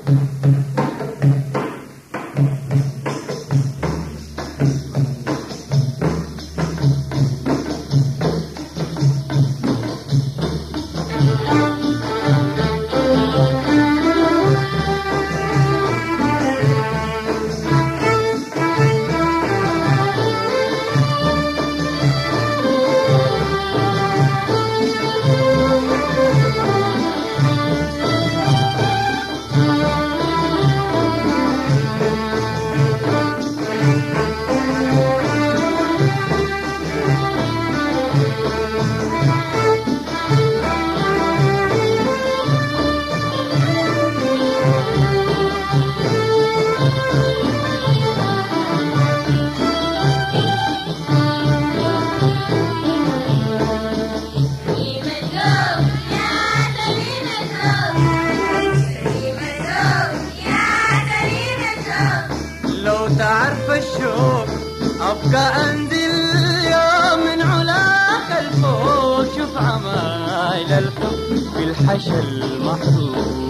تعرف الشوق أبقى أنزل يوم من علاك الفوق. شوف عمايل الحب في الحشا المحروق.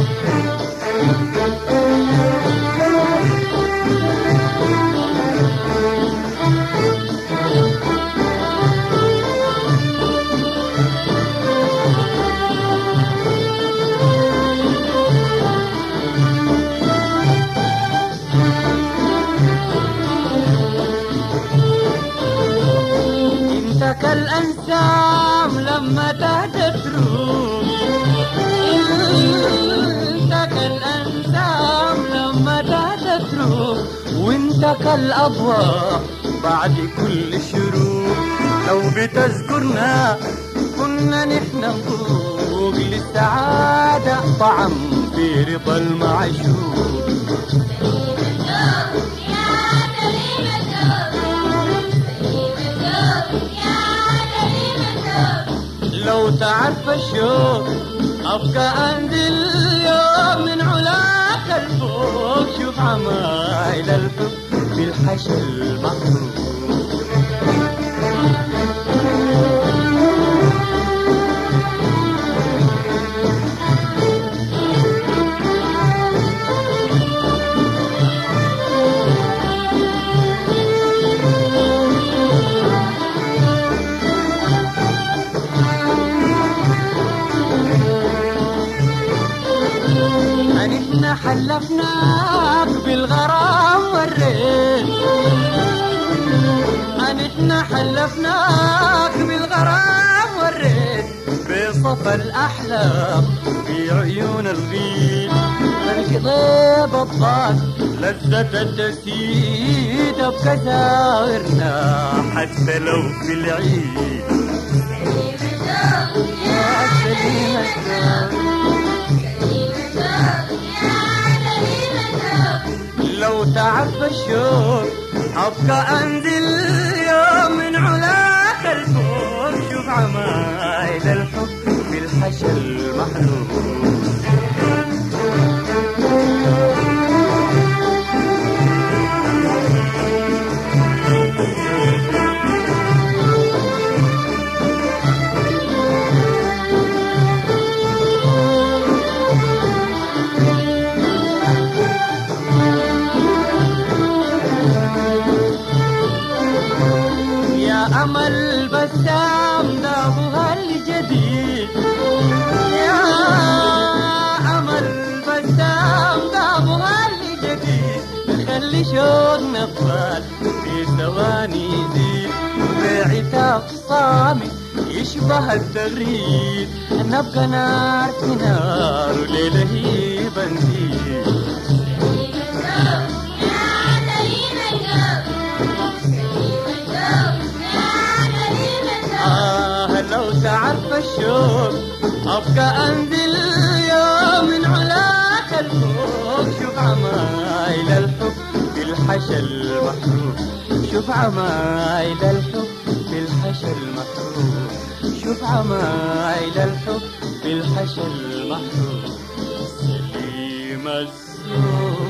كالأنسام لما تهدى تروح. انت كالأنسام لما تهدى تروح. وانت كالأضواء بعد كل شروق. لو بتذكرنا كنا نحن نذوق للسعادة طعم في رضا المعشوق. لو تعرف الشوق أبقى أنزل يوم من علاك الفوق. شوف عمايل الحب في الحشا المحروق. نحن حلفناك بالغرام والريت. نحن حلفناك بالغرام والريت. بصفى الأحلام في عيون الغيد. القضيب الضاد لذة التسيد. بكساورنا حتى لو في العيد. يا سليم الشوق لو تعرف الشوق أبقى أنزل يوم من علاك الفوق. شوف عمايل الحب في الحشا المحروق. أمل بسام دابها الجديد. يا أمل بسام دابها الجديد. خلي شوقنا نطفال في ثواني يزيد. بعتاب صامت يشبه التغريد. نبقى نار في نار وليلة هي بنزيد. لو تعرف الشوق أبقى أنزل يوم من علاك الفوق. شوف عمايل الحب في الحشا المحروق. شوف عمايل الحب في الحشا المحروق. شوف عمايل الحب في الحشا المحروق. سليم الذوق.